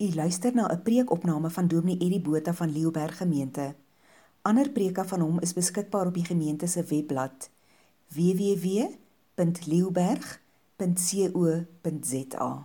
U luister na 'n preekopname van Dominee Eddie Botha van Leeuberg Gemeente. Ander preke van hom is beskikbaar op die gemeente se webblad www.leeuberg.co.za.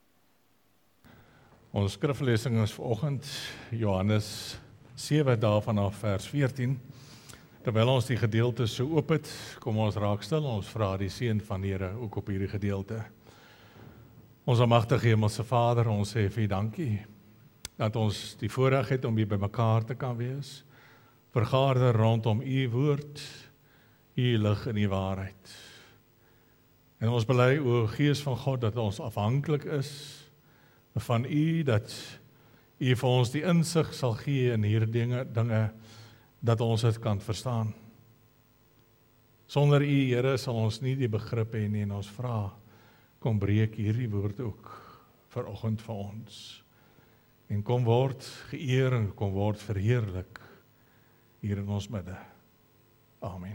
Ons skriflesing is vanoggend Johannes 7 daarvan af vers 14. Terwyl ons die gedeelte so oop het, kom ons raak stil en ons vra die seën van die Here ook op hierdie gedeelte. Ons almagtige Hemelse Vader, ons sê vir U dankie dat ons die voorreg het om hier by mekaar te kan wees, vergader rondom U woord, U lig en U waarheid. En ons bely, o Gees van God, dat ons afhanklik is van U, dat U vir ons die insig sal gee in hierdie dinge, dat ons dit kan verstaan. Sonder U, Here, sal ons nie die begrip hê nie, en ons vra, kom breek hierdie woord ook vanoggend vir ons. En kom word geëer en kom word verheerlik hier in ons midde. Amen.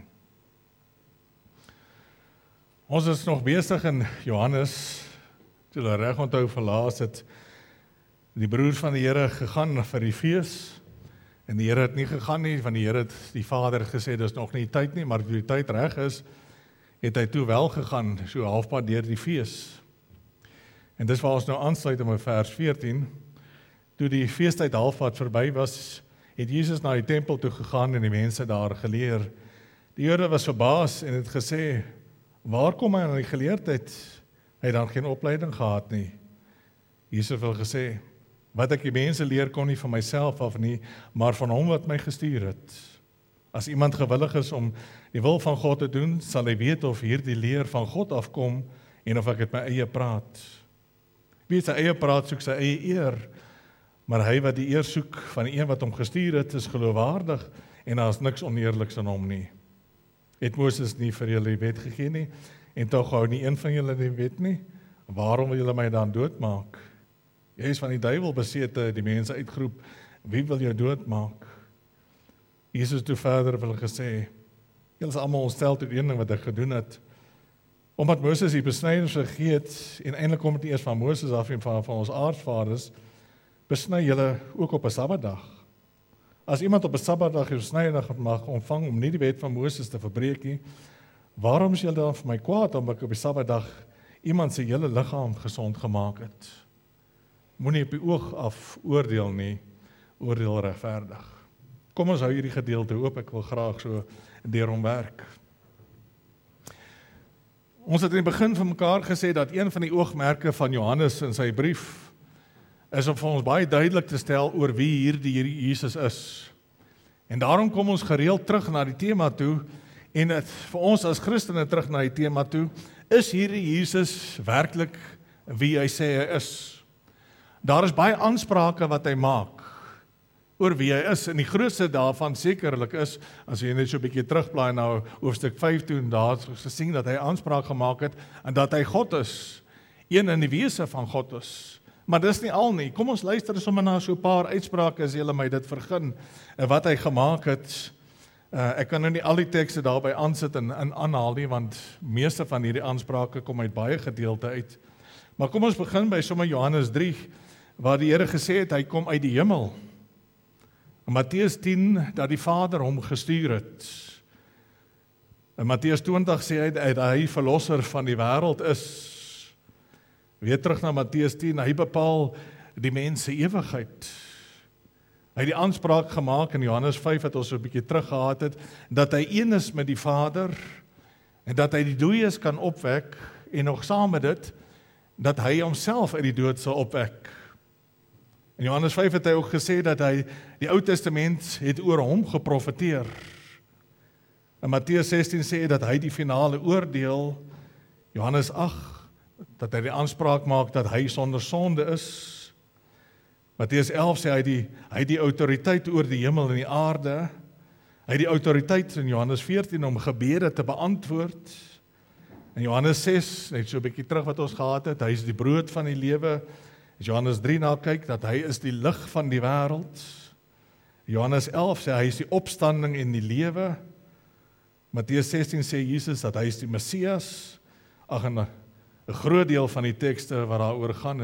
Ons is nog besig in Johannes, toe hulle reg onthou verlaas het, die broers van die Here gegaan vir die fees, en die Here het nie gegaan nie, want die Here het die Vader gesê, dis nog nie tyd nie, maar toe die tyd reg is, het hy toe wel gegaan, so halfpad deur die fees. En dis waar ons nou aansluit in vers 14, toe die feestyd halfpad verby was, het Jesus na die tempel toe gegaan en die mense daar geleer. Die Jode was verbaas en het gesê, waar kom hy aan die geleerdheid? Hy het dan geen opleiding gehad nie. Jesus het wel gesê, wat ek die mense leer kom nie van myself af nie, maar van hom wat my gestuur het. As iemand gewillig is om die wil van God te doen, sal hy weet of hierdie leer van God afkom en of ek het my eie praat. Wie sy eie praat soek sy eie eer, maar hy wat die eer soek van die een wat hom gestuur het, is geloofwaardig en daar is niks oneerliks in hom nie. Het Moses nie vir julle die wet gegee nie, en tog hou nie een van julle die wet nie? Waarom wil julle my dan doodmaak? Jy is van die duiwel besete, die mense uitgeroep, wie wil jou doodmaak? Jesus toe verder wil gesê, julle is almal ontstel tot een ding wat ek gedoen het, omdat Moses die besnyding gegee het, en eintlik kom dit nie eers van Moses af en van ons aardsvaders, besny julle ook op 'n Sabbatdag. As iemand op 'n Sabbatdag die besnyding mag ontvang om nie die wet van Moses te verbreek nie, waarom is julle dan vir my kwaad omdat ek op die Sabbatdag iemand se hele liggaam gesond gemaak het? Moenie op die oog af oordeel nie, oordeel regverdig. Kom ons hou hierdie gedeelte oop, ek wil graag so deur hom werk. Ons het in die begin van mekaar gesê dat een van die oogmerke van Johannes in sy brief is om vir ons baie duidelik te stel oor wie hierdie Jesus is. En daarom kom ons gereeld terug na die tema toe, en het vir ons as Christene terug na die tema toe, is hierdie Jesus werklik wie hy sê hy is? Daar is baie aansprake wat hy maak oor wie hy is, en die grootste daarvan sekerlik is, as jy net so 'n bietjie terugblaai na hoofstuk 5 toe, en daar het gesien dat hy aanspraak gemaak het, en dat hy God is, een in die wese van God is. Maar dis nie al nie, kom ons luister sommer na so 'n paar uitsprake, as julle my dit vergun, wat hy gemaak het. Ek kan nou nie al die tekste daarby aansit en aanhaal nie, want meeste van hierdie aansprake kom uit baie gedeelte uit. Maar kom ons begin by sommer Johannes 3, waar die Here gesê het, hy kom uit die hemel. In Matteus 10, dat die Vader hom gestuur het. In Matteus 20 sê hy dat hy verlosser van die wêreld is. Weer terug na Matteus 10, hy bepaal die mens se ewigheid. Hy het die aanspraak gemaak in Johannes 5, wat ons so 'n bietjie terug gehad het, dat hy een is met die Vader, en dat hy die dooies kan opwek, en nog saam met dit, dat hy homself uit die dood sal opwek. In Johannes 5 het hy ook gesê dat hy die Ou Testament het oor hom geprofeteer. In Matteus 16 sê dat hy die finale oordeel, Johannes 8, dat hy die aanspraak maak dat hy sonder sonde is. Matteus 11 sê hy het die autoriteit oor die hemel en die aarde. Hy het die autoriteit in Johannes 14 om gebede te beantwoord. In Johannes 6, net so 'n bietjie terug wat ons gehad het, hy is die brood van die lewe. As Johannes 3 na kyk, dat hy is die lig van die wêreld. Johannes 11 sê hy is die opstanding en die lewe. Matteus 16 sê Jesus dat hy is die Messias. 'n groot deel van die tekste wat daaroor gaan,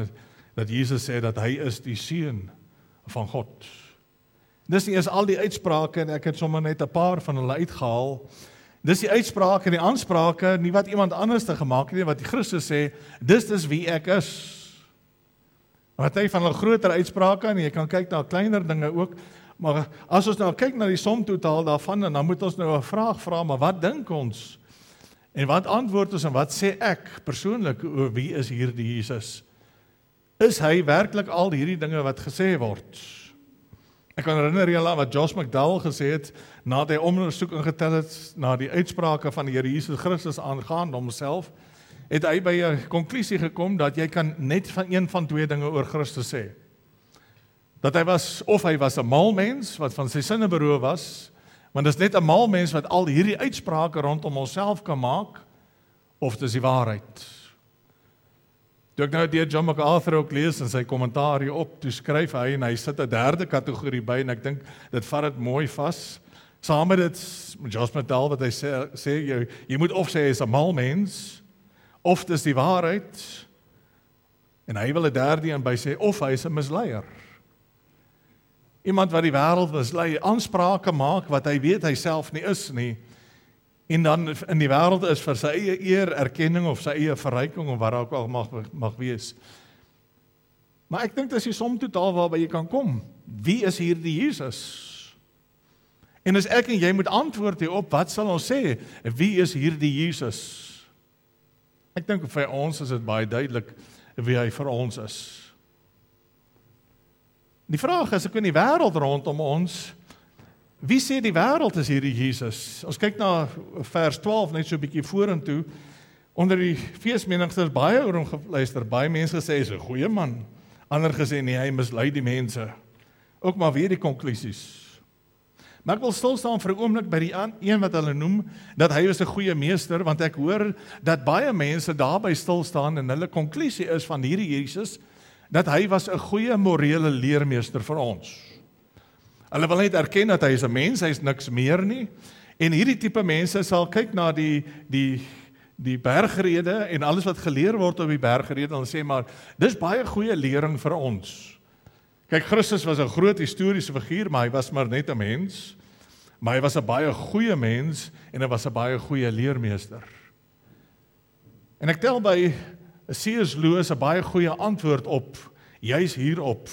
dat Jesus sê dat hy is die seun van God. Dis nie eens al die uitsprake, en ek het sommer net 'n paar van hulle uitgehaal. Dis die uitsprake en die aansprake, nie wat iemand anders te gemaak het nie, wat die Christus sê, dis wie ek is. Wat hy van 'n groter uitsprake, en jy kan kyk na kleiner dinge ook, maar as ons nou kyk na die som totaal daarvan, en dan moet ons nou 'n vraag vra, maar wat dink ons? En wat antwoord ons en wat sê ek persoonlik oor wie is hierdie Jesus? Is hy werklik al hierdie dinge wat gesê word? Ek kan herinner julle aan wat Josh McDowell gesê het, nadat hy ondersoek ingetel het na die uitsprake van die Here Jesus Christus aangaande homself, het hy by 'n konklusie gekom dat jy kan net van een van twee dinge oor Christus sê. Dat hy was 'n mal mens wat van sy sinne beroof was, want dit is net 'n mal mens wat al hierdie uitsprake rondom homself kan maak, of dis die waarheid. Toe ek nou deur John MacArthur ook lees in sy kommentaar hierop, toe skryf hy, en hy sit 'n derde kategorie by, en ek dink dit vat dit mooi vas. Saam met dit, Josh McDowell, wat hy sê jy moet of sê hy is 'n mal mens, of dis die waarheid, en hy wil 'n derde een by sê, of hy is 'n misleier. Iemand wat die wêreld mislei, aansprake maak wat hy weet hy self nie is nie, en dan in die wêreld is vir sy eie eer, erkenning of sy eie verryking, of wat ook al mag wees. Maar ek dink dis die som totaal waarby jy kan kom. Wie is hierdie Jesus? En as ek en jy moet antwoord hierop, wat sal ons sê? Wie is hierdie Jesus? Ek dink vir ons is dit baie duidelik wie hy vir ons is. Die vraag is, ek in die wêreld rondom ons, wie sê die wêreld is hierdie Jesus? Ons kyk na vers 12, net so 'n bietjie vorentoe. Onder die feesmenigte is baie oor hom geluister. Baie mense gesê, hy is 'n goeie man. Ander gesê, nee, hy mislei die mense. Ook maar weer die konklusies. Maar ek wil stil staan vir 'n oomblik by die een wat hulle noem, dat hy is 'n goeie meester, want ek hoor dat baie mense daarby stil staan, en hulle konklusie is van hierdie Jesus, dat hy was 'n goeie morele leermeester vir ons. Hulle wil net erken dat hy is 'n mens, hy is niks meer nie, en hierdie tipe mense sal kyk na die bergrede en alles wat geleer word op die bergrede, en sê maar, dis baie goeie lering vir ons. Kyk, Christus was 'n groot historiese figuur, maar hy was maar net 'n mens, maar hy was 'n baie goeie mens, en hy was 'n baie goeie leermeester. En ek tel by C.S. Lewis 'n baie goeie antwoord op, juis hierop.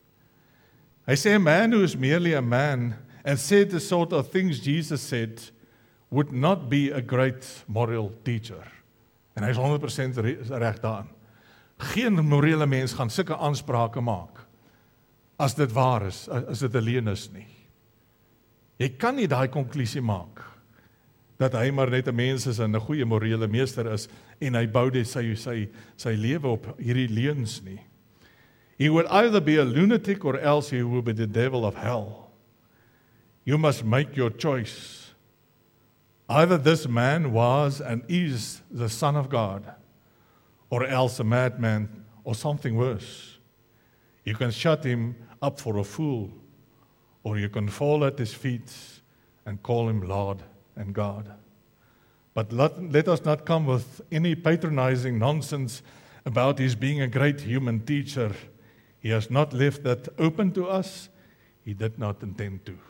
Hy sê, a man who is merely a man and said the sort of things Jesus said would not be a great moral teacher. En hy is 100% reg daarin. Geen morele mens gaan sulke aansprake maak as dit waar is, as dit 'n leuen is nie. Jy kan nie daai konklusie maak dat hy maar net 'n mens is en 'n goeie morele meester is, en hy bou dit sy lewe op hierdie leuns nie. He would either be a lunatic or else he would be the devil of hell. You must make your choice. Either this man was and is the Son of God, or else a madman or something worse. You can shut him up for a fool, or you can fall at his feet and call him Lord and God. But let us not come with any patronizing nonsense about his being a great human teacher. He has not left that open to us. He did not intend to.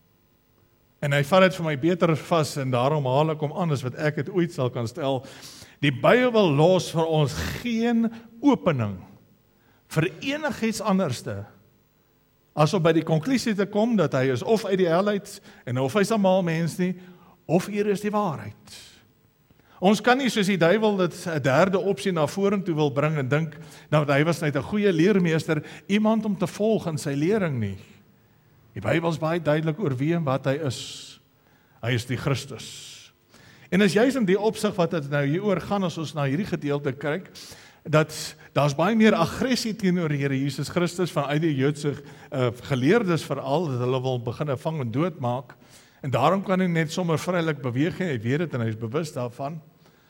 En hy vat dit vir my beter vas, en daarom haal ek hom aan as wat ek het ooit sal kan stel. Die Bybel los vir ons geen opening vir enigiets anderste as om by die konklusie te kom dat hy is of uit die hel uit, en of hy's 'n mal mens nie, of hier is die waarheid. Ons kan nie soos die duiwel dit 'n derde opsie na vorentoe wil bring en dink dat hy was net 'n goeie leermeester, iemand om te volg in sy lering nie. Die Bybel is baie duidelik oor wie en wat hy is. Hy is die Christus. En as jy in die opsig wat dit nou hieroor gaan, as ons na hierdie gedeelte kyk, dat daar's baie meer aggressie teenoor die Here Jesus Christus vanuit die Joodse geleerdes veral, dat hulle wil begin vang en doodmaak. En daarom kan hy net sommer vrylik beweeg, hy weet dit en hy is bewus daarvan.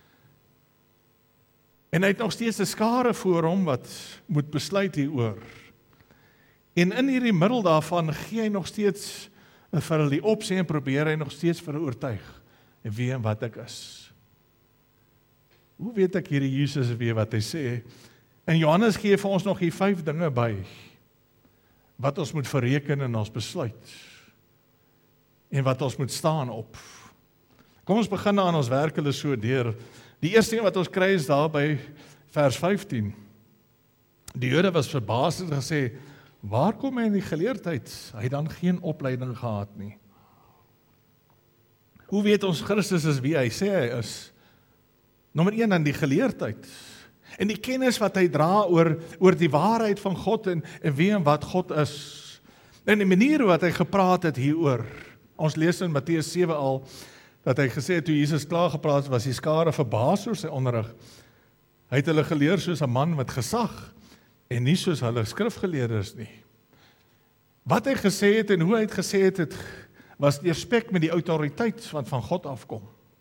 En hy het nog steeds 'n skare voor hom wat moet besluit hieroor. En in hierdie middel daarvan gee hy nog steeds vir hulle die opsie en probeer hy nog steeds vir oortuig wie en wat ek is. Hoe weet ek hierdie Jesus weet wat hy sê? En Johannes gee vir ons nog hier 5 dinge by, wat ons moet verreken in ons besluit, en wat ons moet staan op. Kom ons begin aan ons werk hulle so deur. Die eerste ding wat ons kry is daar by vers 15. Die Jode was verbaas en gesê, waar kom hy in die geleerdheid? Hy het dan geen opleiding gehad nie. Hoe weet ons Christus is wie hy sê hy is? Nommer 1 dan die geleerdheid. En die kennis wat hy dra oor die waarheid van God en wie en wat God is. En die manier wat hy gepraat het hieroor. Ons lees in Matteus 7 al, dat hy gesê het, toe Jesus klaar gepraat het, was die skare verbaas oor sy onderrig. Hy het hulle geleer soos 'n man met gesag, en nie soos hulle skrifgeleerdes nie. Wat hy gesê het en hoe hy het gesê het, was die respek met die autoriteit wat van God afkom.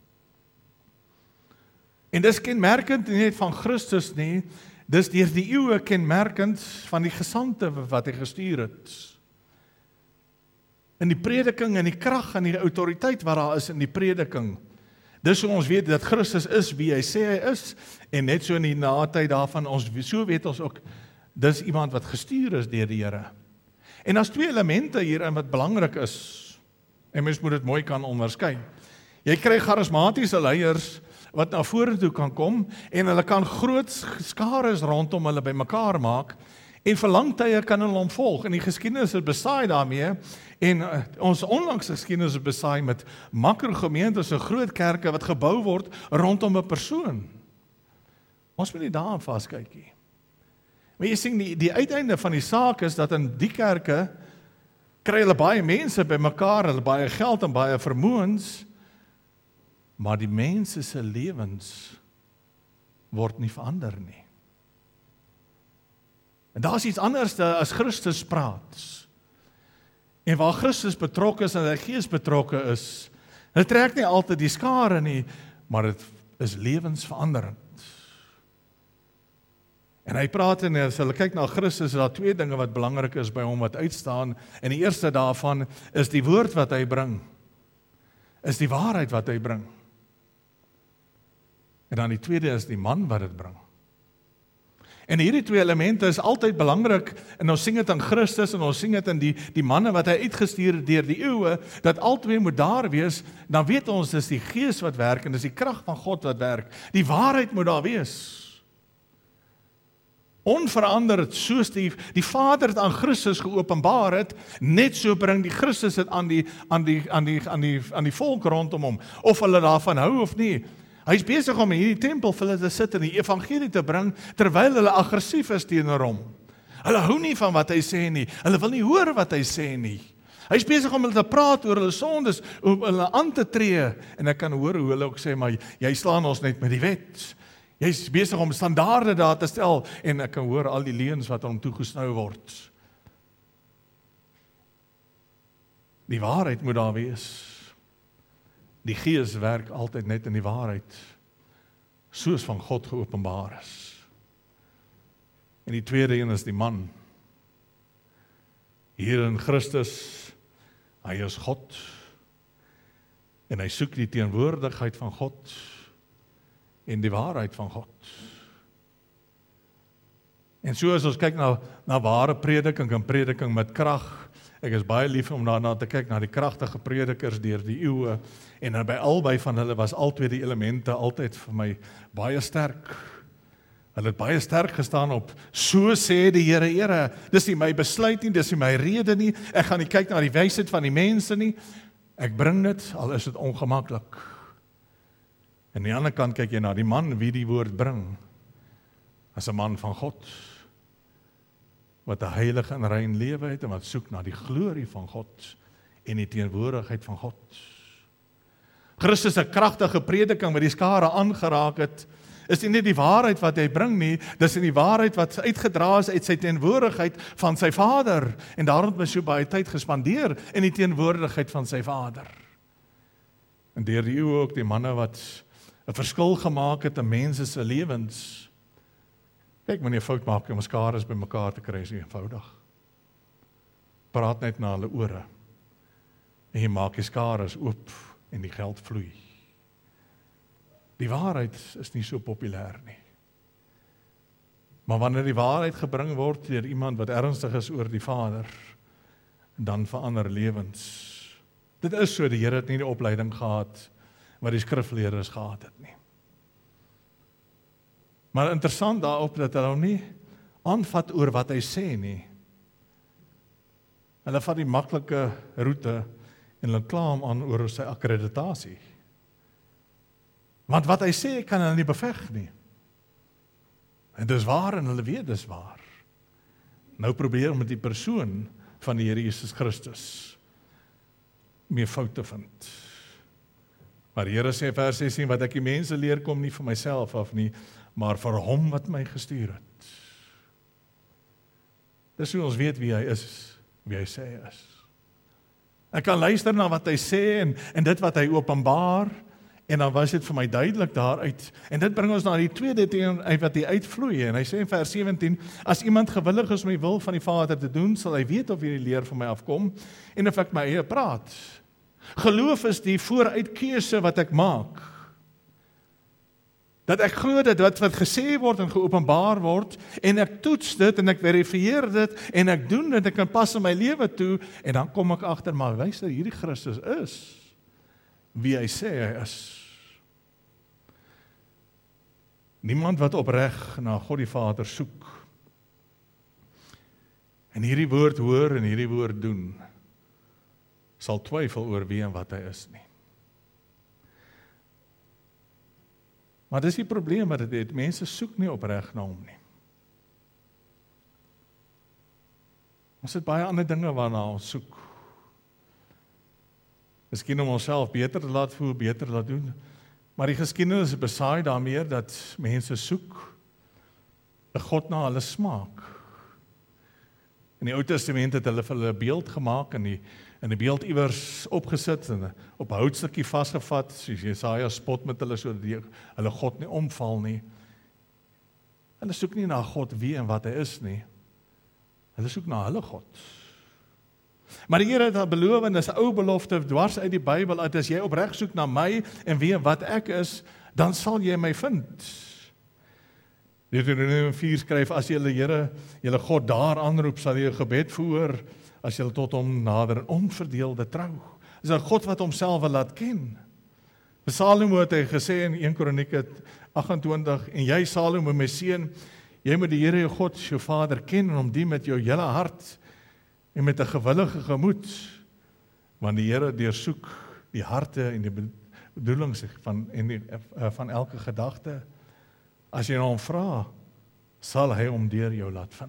En dis kenmerkend nie net van Christus nie, dis deur die eeue kenmerkend van die gesandte wat hy gestuur het. In die prediking en die krag en die autoriteit wat daar is in die prediking. Dis hoe ons weet dat Christus is wie hy sê hy is, en net so in die natyd daarvan, so weet ons ook, dis iemand wat gestuur is deur die Here. En daar's 2 elemente hierin wat belangrik is, en mens moet dit mooi kan onderskei. Jy kry charismatiese leiers wat na vorentoe kan kom, en hulle kan groot skares rondom hulle bymekaar maak, en vir lang tye kan hulle hom volg, en die geskiedenis is besaai daarmee, en ons onlangs geskiedenis is besaai met makrogemeentes en groot kerke wat gebou word rondom 'n persoon. Ons moet nie daaraan vaskyk nie. Maar jy sien, die uiteinde van die saak is dat in die kerke kry hulle baie mense bymekaar, hulle baie geld en baie vermoëns, maar die mense se lewens word nie verander nie. En daar is iets anders as Christus praat. En waar Christus betrokke is en sy Gees betrokke is, dit trek nie altyd die skare nie, maar dit is lewensveranderend. En hy praat en as hulle kyk na Christus, is daar 2 dinge wat belangrik is by hom wat uitstaan, en die eerste daarvan is die woord wat hy bring, is die waarheid wat hy bring. En dan die tweede is die man wat dit bring. En hierdie 2 elemente is altyd belangrik, en ons sien dit in Christus, en ons sien dit in die manne wat hy uitgestuur deur die eeue, dat albei moet daar wees, dan weet ons, dis die Gees wat werk, en dis die krag van God wat werk. Die waarheid moet daar wees. Onveranderd, soos die Vader het aan Christus geopenbaar het, net so bring die Christus dit aan die volk rondom hom, of hulle daarvan hou of nie. Hy is besig om in hierdie tempel vir hulle te sit en die evangelie te bring, terwyl hulle aggressief is teenoor hom. Hulle hou nie van wat hy sê nie, hulle wil nie hoor wat hy sê nie. Hy is besig om hulle te praat oor hulle sondes, om hulle aan te tree, en ek kan hoor hoe hulle ook sê, maar jy slaan ons net met die wet. Jy is besig om standaarde daar te stel, en ek kan hoor al die leuns wat hom toegesnou word. Die waarheid moet daar wees. Die Gees werk altyd net in die waarheid, soos van God geopenbaar is. En die tweede een is die man. Hier in Christus, hy is God, en hy soek die teenwoordigheid van God, en die waarheid van God. En so as ons kyk na ware prediking en prediking met krag, ek is baie lief om daarna te kyk na die kragtige predikers deur die eeue, en by albei van hulle was albei die elemente altyd vir my baie sterk. Hulle het baie sterk gestaan op, so sê die Here, dis nie my besluit nie, dis nie my rede nie, ek gaan nie kyk na die wysheid van die mense nie, ek bring dit, al is dit ongemaklik. En aan die ander kant kyk jy na die man wie die woord bring, as 'n man van God, wat 'n heilige en rein lewe het, en wat soek na die glorie van God, en die teenwoordigheid van God. Christus se kragtige prediking wat die skare aangeraak het, is nie net die waarheid wat hy bring nie, dis die waarheid wat uitgedra is uit sy teenwoordigheid van sy Vader, en daarom het hy so baie tyd gespandeer in die teenwoordigheid van sy Vader. En deur die eeue ook die manne wat 'n verskil gemaak het in mense se lewens. Kyk, wanneer jy fout maak om skares by mekaar te kry, is nie eenvoudig. Praat net na hulle ore, en jy maak die skares oop, en die geld vloei. Die waarheid is nie so populêr nie. Maar wanneer die waarheid gebring word deur iemand wat ernstig is oor die Vader, dan verander lewens. Dit is so, die Here het nie die opleiding gehad wat die skrifleerders gehad het nie. Maar interessant daarop dat hulle hom nie aanvat oor wat hy sê nie. Hulle vat die maklike roete en hulle kla hom aan oor sy akkreditasie. Want wat hy sê kan hulle nie beveg nie. En dis waar en hulle weet dis waar. Nou probeer met die persoon van die Here Jesus Christus meer foute vind. Maar die Here sê vers 16, wat ek die mense leer kom nie vir myself af nie, maar vir hom wat my gestuur het. Dis hoe ons weet wie hy is, wie hy sê hy is. Ek kan luister na wat hy sê en dit wat hy openbaar, en dan was dit vir my duidelik daaruit. En dit bring ons na die tweede ding wat hy uitvloei. En hy sê in vers 17, as iemand gewillig is om die wil van die Vader te doen, sal hy weet of hierdie leer van my afkom, en of ek my eie praat. Geloof is die vooruitkeuse wat ek maak. Dat ek glo dat wat gesê word en geopenbaar word, en ek toets dit, en ek verifieer dit, en ek doen dit, ek kan pas in my lewe toe, en dan kom ek agter, maar luister, hierdie Christus is wie hy sê hy is. Niemand wat opreg na God die Vader soek, en hierdie woord hoor en hierdie woord doen, sal twyfel oor wie en wat hy is nie. Maar dis die probleem wat dit het, mense soek nie opreg na hom nie. Ons het baie ander dinge waarna ons soek. Miskien om onsself beter te laat voel, beter te laat doen. Maar die geskiedenis is besaai daarmee dat mense soek 'n God na hulle smaak. In die Ou Testament het hulle vir hulle 'n beeld gemaak en die beeld iewers opgesit en op 'n houtstukkie vasgevat, soos Jesaja spot met hulle sodat hulle God nie omval nie. Hulle soek nie na God wie en wat hy is nie. Hulle soek na hulle God. Maar die Here het al beloof, en dis 'n ou belofte dwars uit die Bybel, dat as jy opreg soek na my en wie en wat ek is, dan sal jy my vind. Deuteronomium 4 skryf, as jy die Here, julle God daar aanroep, sal jy 'n gebed verhoor, as jy tot hom nader in onverdeelde trou. Dis 'n God wat homself wil laat ken. Salomo het hy gesê in 1 Kronieke 28, en jy Salomo my seun, jy moet die Here jou God, jou Vader ken, en hom dien met jou hele hart, en met 'n gewillige gemoed, want die Here deursoek die harte en die bedoelings van elke gedagte. As jy hom vra, sal hy hom deur jou laat vind.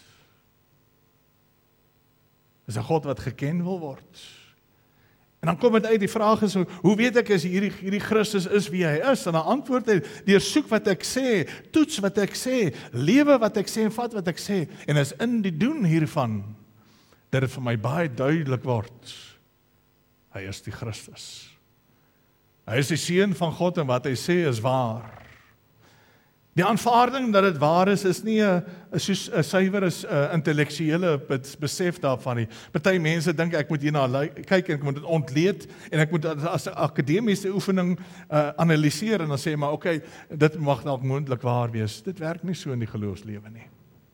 Dis 'n God wat geken wil word. En dan kom dit uit, die vraag is, hoe weet ek as hierdie Christus is wie hy is? En dan antwoord hy, deursoek wat ek sê, toets wat ek sê, lewe wat ek sê en vat wat ek sê. En is in die doen hiervan, dat dit vir my baie duidelik word, hy is die Christus. Hy is die seun van God en wat hy sê is waar. Die aanvaarding dat dit waar is nie 'n suiwer intellektuele besef daarvan nie. Party mense dink ek moet hierna kyk en ek moet dit ontleed en ek moet as 'n akademiese oefening analiseer en dan sê maar okay, dit mag dalk moontlik waar wees. Dit werk nie so in die geloofslewe nie.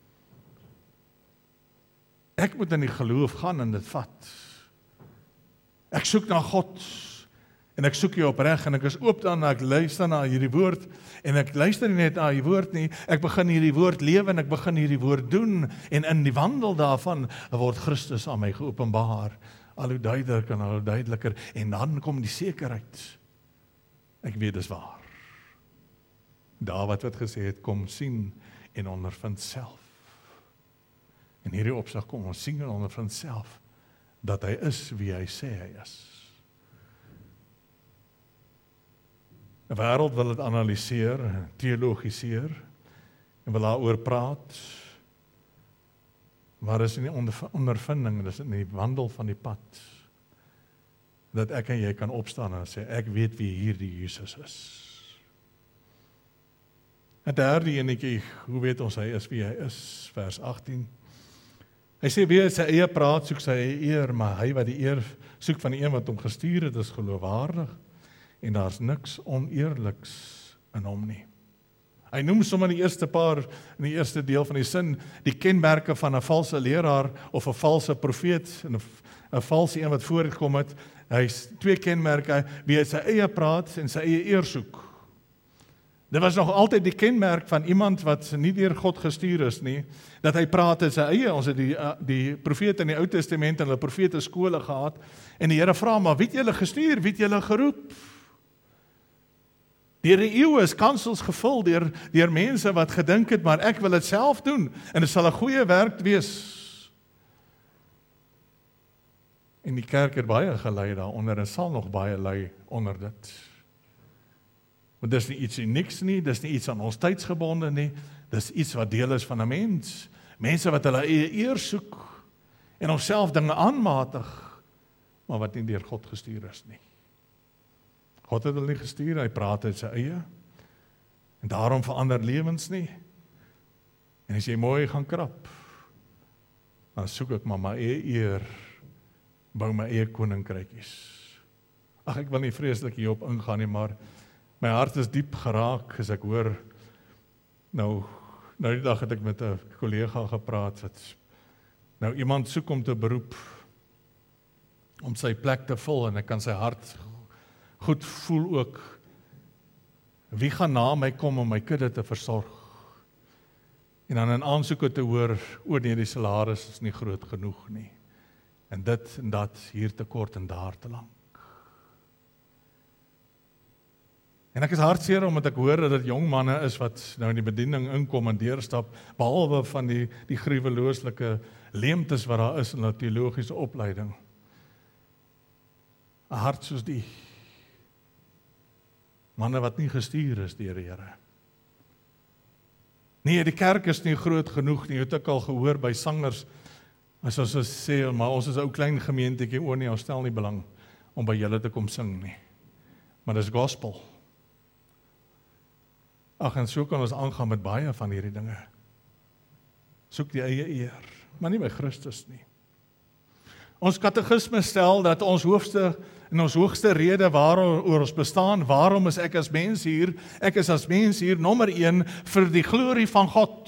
Ek moet in die geloof gaan en dit vat. Ek soek na God en ek soek U opreg en ek is oop dan ek luister na hierdie woord en ek luister nie net na die woord nie, ek begin hierdie woord lewe en ek begin hierdie woord doen en in die wandel daarvan word Christus aan my geopenbaar, al hoe duideliker en al hoe duideliker en dan kom die sekerheid, ek weet dis waar. Dawid wat gesê het, kom sien en ondervind self. En hierdie opsig kom ons sien en ondervind self, dat hy is wie hy sê hy is. 'n Wêreld wil dit analiseer, teologiseer, en wil daaroor praat, maar dis in die ondervinding, dis in die wandel van die pad, dat ek en jy kan opstaan en sê, ek weet wie hierdie Jesus is. En derde enetjie, hoe weet ons hy is wie hy is, vers 18, hy sê, wie sy eie praat, soek sy eie eer, maar hy wat die eer soek van die een wat hom gestuur het, is geloofwaardig, en daar's niks oneerliks in hom nie. Hy noem sommer in die eerste deel van die sin, die kenmerke van 'n valse leraar of 'n valse profeet en 'n valse een wat voorgekom het. Hy het 2 kenmerke, wie uit sy eie praat en sy eie eer soek. Dit was nog altyd die kenmerk van iemand wat nie deur God gestuur is nie, dat hy praat in sy eie. Ons het die profete in die Ou Testament en hulle profete skole gehad, en die Here vra, maar wie het julle gestuur, wie het julle geroep? Deur die eeue is kansels gevul deur mense wat gedink het, maar ek wil dit self doen, en dit sal 'n goeie werk wees. En die kerk het baie gelei daaronder, en sal nog baie lei onder dit. Want dis nie iets unieks nie, dis nie iets aan ons tydsgebonde nie, dis iets wat deel is van 'n mens. Mense wat hulle eie eer soek, en homself dinge aanmatig, maar wat nie deur God gestuur is nie. God het hulle nie gestuur, hy praat uit sy eie, en daarom verander lewens nie. En as jy mooi gaan krap, dan soek ek maar my eie eer, bou my eie koninkrykies. Ag, ek wil nie vreeslik hierop ingaan nie, maar my hart is diep geraak as ek hoor, nou die dag het ek met 'n kollega gepraat, nou iemand soek om te beroep, om sy plek te vul, en ek kan sy hart goed voel ook, wie gaan na my kom om my kudde te versorg, en dan in aansoeke te hoor, nee, die salaris is nie groot genoeg nie, en dit en dat, hier te kort en daar te lank. En ek is hartseer omdat ek hoor dat dit jong manne is wat nou in die bediening inkom en deurstap, behalwe van die gruwelooslike leemtes wat daar is in 'n teologiese opleiding. 'n Hart soos die manne wat nie gestuur is deur die Here. Nee, die kerk is nie groot genoeg nie, het ek al gehoor by sangers, as ons sê, maar ons is 'n ou klein gemeentetjie, nee, ons stel nie belang om by julle te kom sing nie. Maar dis gospel. Ag, en so kan ons aangaan met baie van hierdie dinge. Soek die eie eer, maar nie by Christus nie. Ons katekisme stel dat ons hoogste rede waaroor ons bestaan, waarom is ek as mens hier? Ek is as mens hier, nommer 1, vir die glorie van God.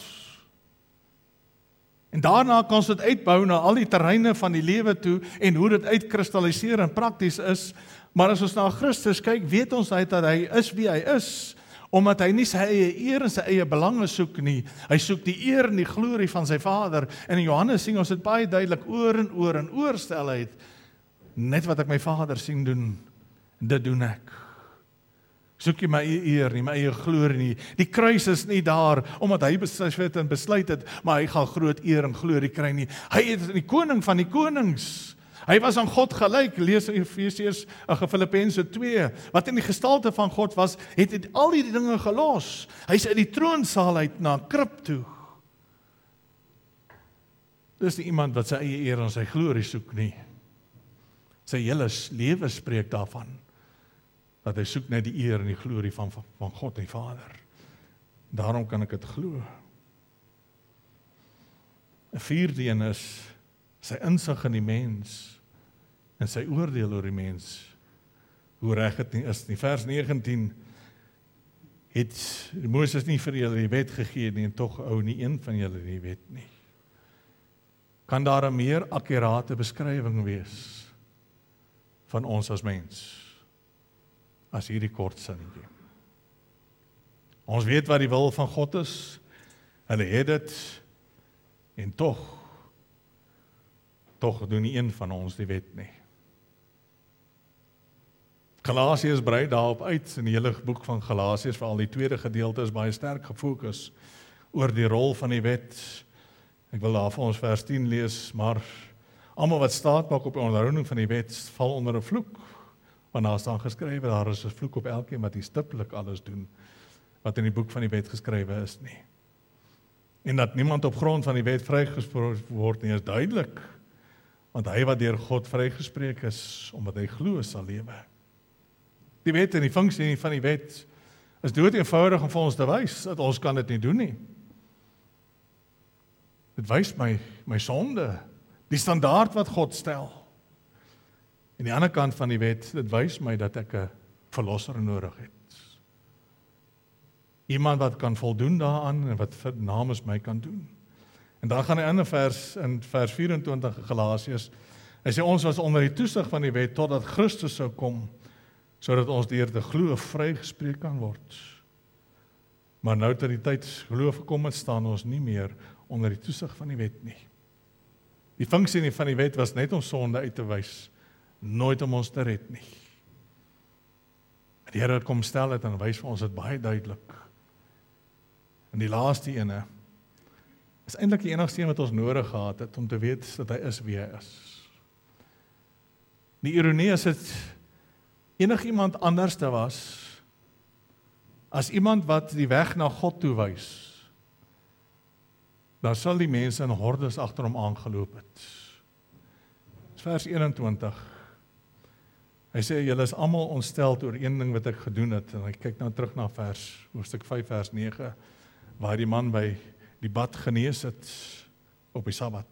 En daarna kan ons dit uitbou na al die terreine van die lewe toe, en hoe dit uitkristalliseer en prakties is. Maar as ons na Christus kyk, weet ons dat hy is wie hy is, omdat hy nie sy eie eer en sy eie belange soek nie. Hy soek die eer en die glorie van sy Vader. En in Johannes sien ons dit baie duidelik oor en oor en oor, stel hy, net wat ek my Vader sien doen, dit doen ek. Soek jy my eie eer nie, my eie glorie nie. Die kruis is nie daar, omdat hy besluit het, maar hy gaan groot eer en glorie kry nie. Hy is die koning van die konings. Hy was aan God gelyk, lees Efesiërs, Filippense 2, wat in die gestalte van God was, het al die dinge gelos. Hy is uit die troonsaal uit na krib toe. Dis nie iemand wat sy eie eer en sy glorie soek nie. Sy hele lewe spreek daarvan, dat hy soek net die eer en die glorie van God die Vader. Daarom kan ek dit glo. 'n vierde een is sy insig in die mens, en sy oordeel oor die mens, hoe reg dit nie is nie. Vers 19, het Moses nie vir julle die wet gegee nie, en tog hou nie een van julle die wet nie. Kan daar 'n meer akkurate beskrywing wees van ons as mens, as hierdie kort sinnetjie? Ons weet wat die wil van God is, hulle het dit, en tog doen nie een van ons die wet nie. Galasiërs brei daarop uit, in die hele boek van Galasiërs, veral die tweede gedeelte is baie sterk gefokus oor die rol van die wet. Ek wil daar vir ons vers 10 lees, maar almal wat staat maak op die onderhouding van die wet, val onder 'n vloek, want daar staan geskrywe, daar is 'n vloek op elkeen wat nie stiptelik alles doen, wat in die boek van die wet geskrywe is nie. En dat niemand op grond van die wet vrygespreek word nie, is duidelik, want hy wat deur God vrygespreek is, omdat hy glo, sal lewe. Die wet en die funksie van die wet is dood eenvoudig om vir ons te wys, dat ons kan dit nie doen nie. Dit wys my sonde, die standaard wat God stel. En die ander kant van die wet, dit wys my dat ek 'n verlosser nodig het. Iemand wat kan voldoen daaraan en wat vir namens my kan doen. En dan gaan hy in vers 24 Galasiërs, hy sê ons was onder die toesig van die wet totdat Christus sou kom, sodat ons deur te glo vrygespreek kan word. Maar nou dat die tyd geloof gekom het, staan ons nie meer onder die toesig van die wet nie. Die funksie van die wet was net om sonde uit te wys, nooit om ons te red nie. Die Here het kom stel het en wys vir ons dit baie duidelik. En die laaste ene is eintlik die enigste een wat ons nodig gehad het om te weet dat hy is wie hy is. Die ironie is dit enigiemand anders te was as iemand wat die weg na God toe wys, dan sal die mense in hordes agter hom aangeloop het. Vers 21. Hy sê, julle is almal ontsteld oor een ding wat ek gedoen het, en hy kyk nou terug na hoofstuk 5 vers 9, waar die man by die bad genees het op die Sabbat.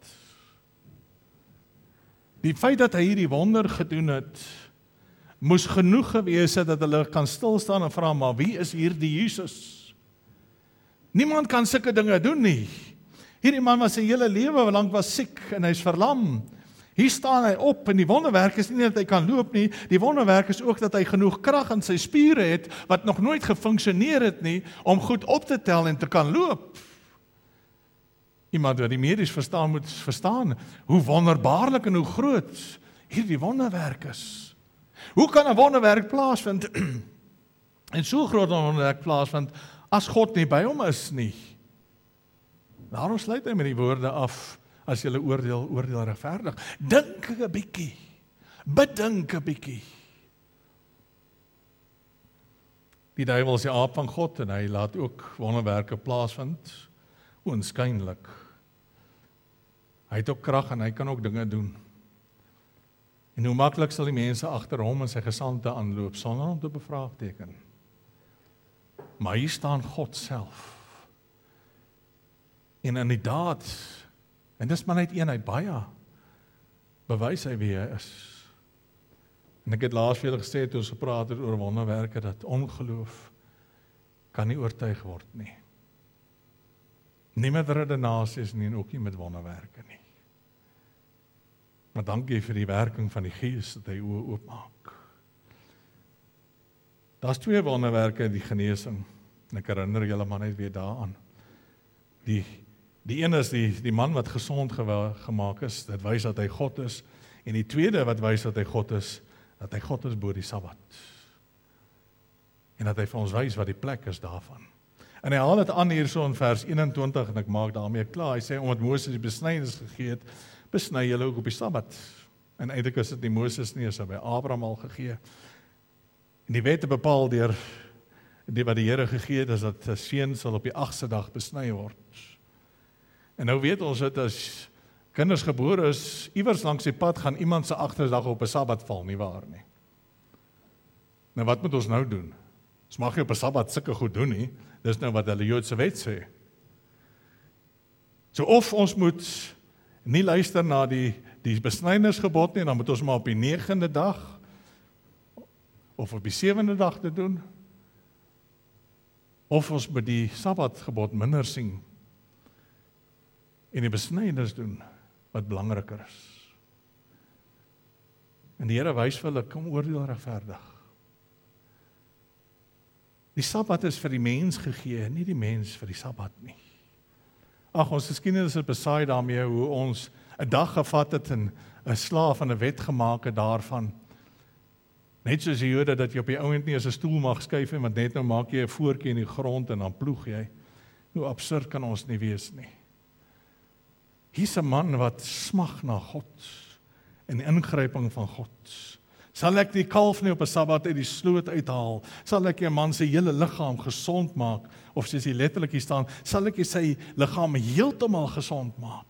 Die feit dat hy hierdie wonder gedoen het, moes genoeg gewees het dat hulle kan stilstaan en vra, maar wie is hierdie Jesus? Niemand kan sulke dinge doen nie. Hierdie man was sy hele lewe lang was siek en hy's verlam. Hier staan hy op en die wonderwerk is nie dat hy kan loop nie, die wonderwerk is ook dat hy genoeg krag in sy spiere het, wat nog nooit gefunksioneer het nie, om goed op te tel en te kan loop. Iemand wat die medies verstaan moet verstaan, hoe wonderbaarlik en hoe groot hierdie wonderwerk is. Hoe kan 'n wonderwerk plaasvind, en so groot 'n wonderwerk plaasvind, as God nie by hom is nie? Daarom sluit hy met die woorde af, as jy oordeel regverdig. Dink 'n bietjie, bedink 'n bietjie. Die duiwel is die aap van God, en hy laat ook wonderwerke plaasvind, oënskynlik. Hy het ook krag en hy kan ook dinge doen. En hoe maklik sal die mense agter hom en sy gesande aanloop, sonder om te bevraagteken. Maar hier staan God self. En in die daad, en dis maar net een uit baie, bewys hy wie hy is. En ek het laas vir julle gesê, toe ons gepraat het oor wonderwerke, dat ongeloof kan nie oortuig word nie. Nie met redenasies nie, en ook nie met wonderwerke nie. Maar dankie vir die werking van die Gees, dat hy oë oopmaak. Daar's 2 wonderwerke, die genesing, en ek herinner julle maar net weer daaraan. Die een is die man wat gesond gemaak is, dit wys dat hy God is, en die tweede wat wys dat hy God is bo die Sabbat. En dat hy vir ons wys wat die plek is daarvan. En hy haal dit aan hierso in vers 21, en ek maak daarmee klaar, hy sê, omdat Moses die besnydenis gegee het, besny julle ook op die Sabbat. En eintlik is dit nie Moses nie, is by Abraham al gegee. En die wette bepaal deur wat die Here gegee het, is dat 'n seun sal op die 8ste dag besny word. En nou weet ons dit, as kinders gebore is, iewers langs die pad gaan iemand se 8ste dag op 'n Sabbat val, nie waar nie. Nou wat moet ons nou doen? Ons mag nie op 'n Sabbat sulke goed doen nie, dis nou wat hulle Joodse wet sê. So of ons moet nie luister na die besnydenisgebod nie, dan moet ons maar op die 9de dag, of op die 7de dag te doen, of ons moet die Sabbatgebod minder sien, en die besnydenis doen, wat belangriker is. En die Here wys vir hulle, kom oordeel regverdig. Die Sabbat is vir die mens gegee, nie die mens vir die Sabbat nie. Ag, ons geskiedenis het besaai daarmee, hoe ons 'n dag gevat het en 'n slaaf en 'n wet gemaak het daarvan. Net soos die Jode, dat jy op die ouend nie as 'n stoel mag skuif, want net nou maak jy 'n voetjie in die grond en dan ploeg jy. Hoe absurd kan ons nie wees nie. Hier's 'n man wat smag na God en die ingryping van God. Sal ek die kalf nie op 'n Sabbat uit die sloot uithaal? Sal ek 'n man se hele liggaam gesond maak? Of soos hy letterlik hier staan, sal ek sy liggaam heeltemal gesond maak?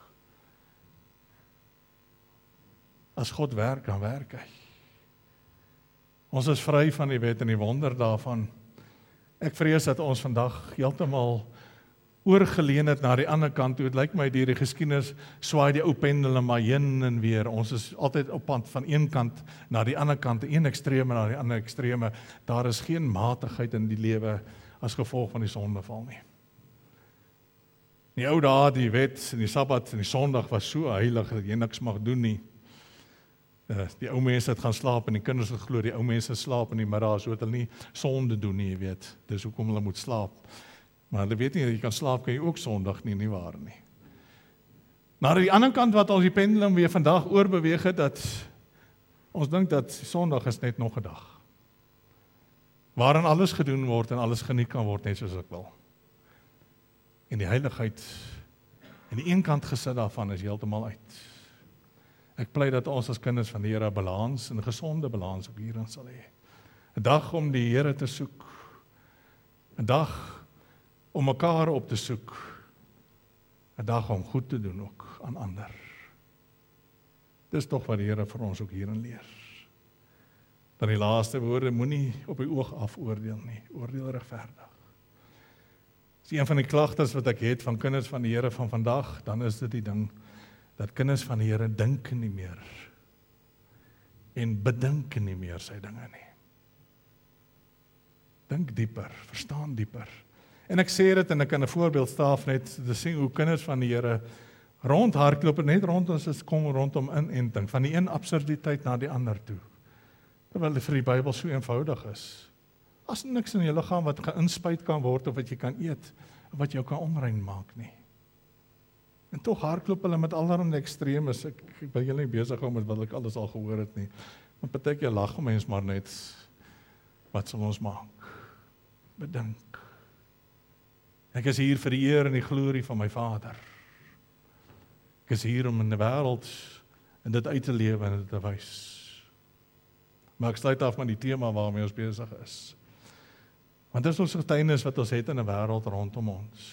As God werk, dan werk hy. Ons is vry van die wet en die wonder daarvan. Ek vrees dat ons vandag heeltemal oorgeleen het na die ander kant toe. Het lyk my deur die geskiedenis swaai die ou pendule maar heen en weer. Ons is altyd op pad van een kant na die ander kant, een ekstreme na die ander ekstreme. Daar is geen matigheid in die lewe as gevolg van die sondeval nie. Die ou dae, die wet en die Sabbat en die Sondag was so heilig dat jy niks mag doen nie. Die ou mense het gaan slaap en die kinders het glo die ou mense slaap in die middag sodat hulle nie sonde doen nie, jy weet. Dis hoekom hulle moet slaap. Maar hulle weet nie dat jy kan slaap kan jy ook Sondag nie waar nie. Maar aan die ander kant wat ons die pendulum weer vandag oorbeweeg het, dat ons dink dat Sondag is net nog 'n dag. Waarin alles gedoen word en alles geniet kan word net soos ek wil. En die heiligheid en die een kant gesit daarvan is heeltemal uit. Ek pleit dat ons as kinders van die Here balans en 'n gesonde balans ook hierin sal hê. 'n Dag om die Here te soek. 'n Dag om mekaar op te soek. 'n Dag om goed te doen ook aan ander. Dis tog wat die Here vir ons ook hierin leer. Dan die laaste woorde, moenie op die oog af oordeel nie, oordeel regverdig. Dis een van die klagtes wat ek het van kinders van die Here van vandag, dan is dit die ding, dat kinders van die Here dink nie meer, en bedink nie meer sy dinge nie. Dink dieper, verstaan dieper. En ek sê dit, en ek kan 'n voorbeeld staaf net, te sien hoe kinders van die Here rondhardloop, net rond ons is kom rondom inenting, van die een absurditeit na die ander toe. Terwyl dit vir die Bybel so eenvoudig is. As niks in jou liggaam wat geinspuit kan word, of wat jy kan eet, of wat jou kan onrein maak nie. En tog hardloop hulle met allerlei ekstremes. Ek wil julle nie besig hou met wat ek alles al gehoor het nie. Maar partykeer lag 'n mens maar net, wat sal ons maak? Bedink. Ek is hier vir die eer en die glorie van my Vader. Ek is hier om in die wêreld en dit uit te lewe en dit te wys. Maar ek sluit af met die tema waarmee ons besig is. Want dit is ons getuienis wat ons het in 'n wêreld rondom ons.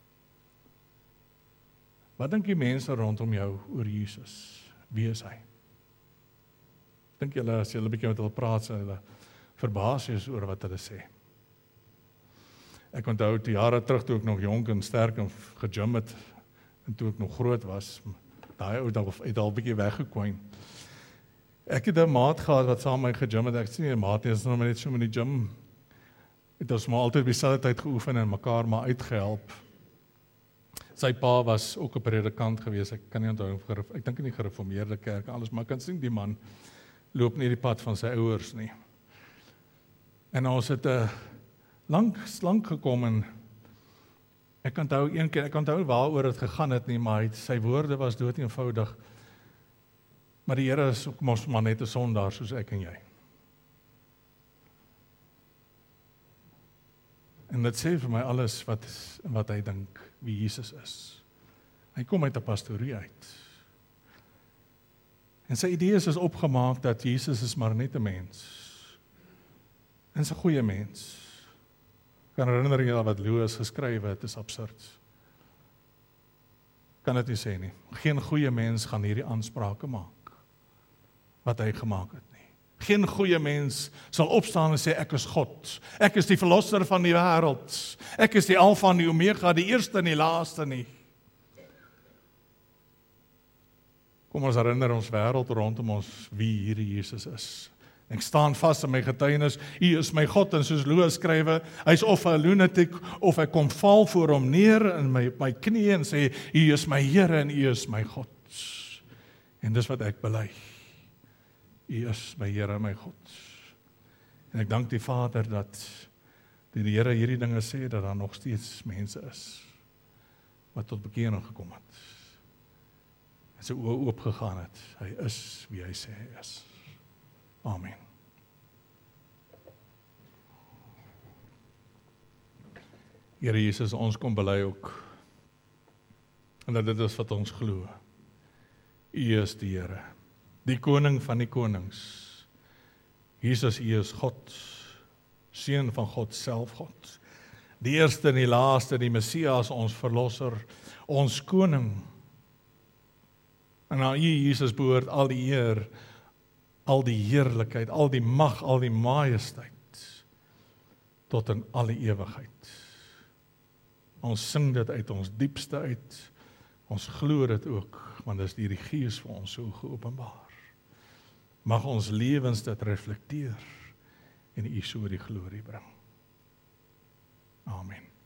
Wat dink die mense rondom jou oor Jesus? Wie is hy? Dink julle as julle 'n bietjie met hulle praat, sal hulle verbaas is oor wat hulle sê? Ek onthou die jare terug toe ek nog jonk en sterk en gegym het, en toe ek nog groot was, daai ou het al 'n bietjie weggekwyn. Ek het 'n maat gehad wat saam met my gegym het. Ek sê nie 'n maat nie, is nog net so met die gym. Het ons maar altyd dieselfde tyd geoefen en mekaar maar uitgehelp. Sy pa was ook 'n predikant geweest. Ek kan nie onthou, ek dink in die gereformeerde kerk alles, maar ek kan sien die man loop nie die pad van sy ouers nie. En ons het lank gekom en ek onthou een keer, ek onthou waaroor dit gegaan het nie, maar sy woorde was dood eenvoudig. Maar die Here is ook mos maar net 'n sondaar soos ek en jy. En dit sê vir my alles wat hy dink wie Jesus is. Hy kom uit 'n pastorie uit. En sy idees is opgemaak dat Jesus is maar net 'n mens. En 'n goeie mens. Kan herinner jy wat Lewis geskryf het, is absurd. Kan dit nie sê nie. Geen goeie mens gaan hierdie aansprake maak wat hy gemaak het nie. Geen goeie mens sal opstaan en sê ek is God. Ek is die verlosser van die wêreld. Ek is die Alfa en die Omega, die eerste en die laaste nie. Kom ons herinner ons wêreld rondom ons wie hierdie Jesus is. Ek staan vas in my getuienis, U is my God, en soos Lewis skrywe, hy's of 'n lunatic, of ek kom val voor hom neer in my knieë en sê, U is my Here en U is my God. En dis wat ek bely. U is my Here en my God. En ek dank die Vader dat die Here hierdie dinge sê, dat daar nog steeds mense is wat tot bekering gekom het. En sy oë oopgegaan het. Hy is wie hy sê hy is. Amen. Here Jesus, ons kom bely ook, en dat dit is wat ons glo. U is die Here, die koning van die konings. Jesus, U is God, Seun van God, self God. Die eerste en die laaste, die Messias, ons verlosser, ons koning. En aan U, Jesus, behoort al die eer, al die heerlikheid, al die mag, al die majesteit, tot in alle ewigheid. Ons sing dit uit ons diepste uit, ons glo dit ook, want dit is deur die Gees vir ons so geopenbaar. Mag ons lewens dit reflekteer, en U so die glorie bring. Amen.